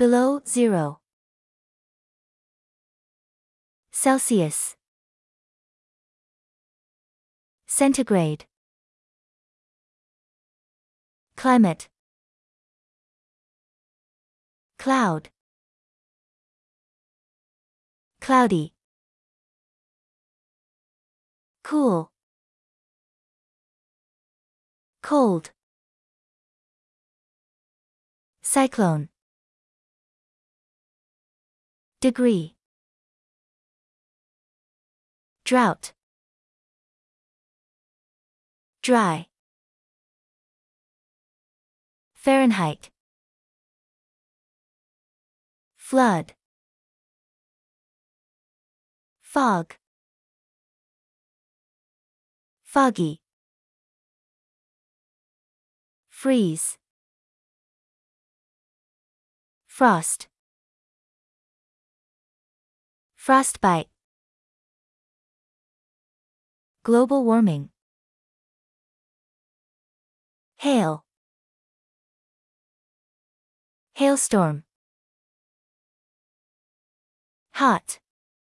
Below 0. Celsius. Centigrade. Climate. Cloud. Cloudy. Cool. Cold. Cyclone. Degree. Drought. Dry. Fahrenheit. Flood. Fog. Foggy. Freeze. Frost. Frostbite. Global warming. Hail. Hailstorm. Hot.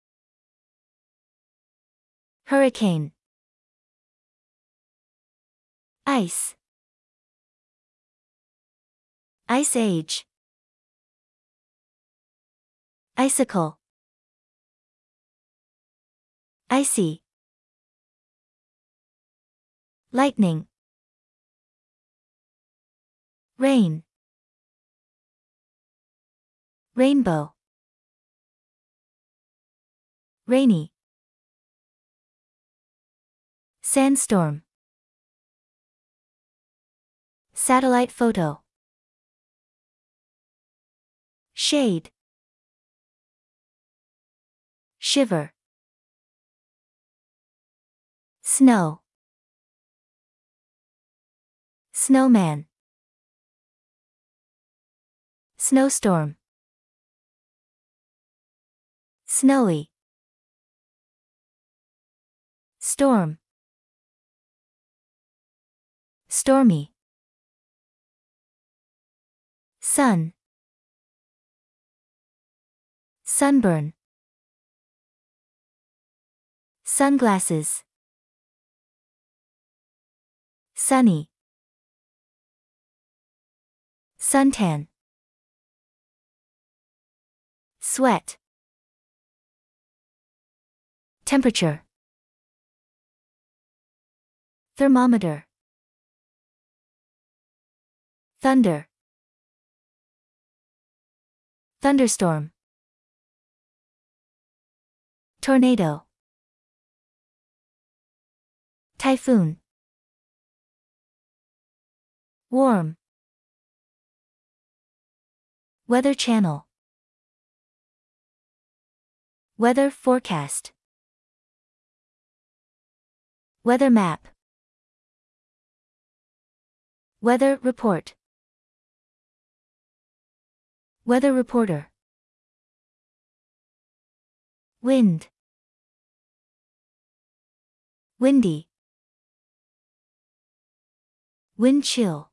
Hurricane. Ice. Ice age. Icicle. Icy. Lightning. Rain. Rainbow. Rainy. Sandstorm. Satellite photo. Shade. Shiver. Snow. Snowman. Snowstorm. Snowy. Storm. Stormy. Sun. Sunburn. Sunglasses. Sunny. Suntan. Sweat. Temperature. Thermometer. Thunder. Thunderstorm. Tornado. Typhoon. Warm. Weather channel. Weather forecast. Weather map. Weather report. Weather reporter. Wind. Windy. Wind chill.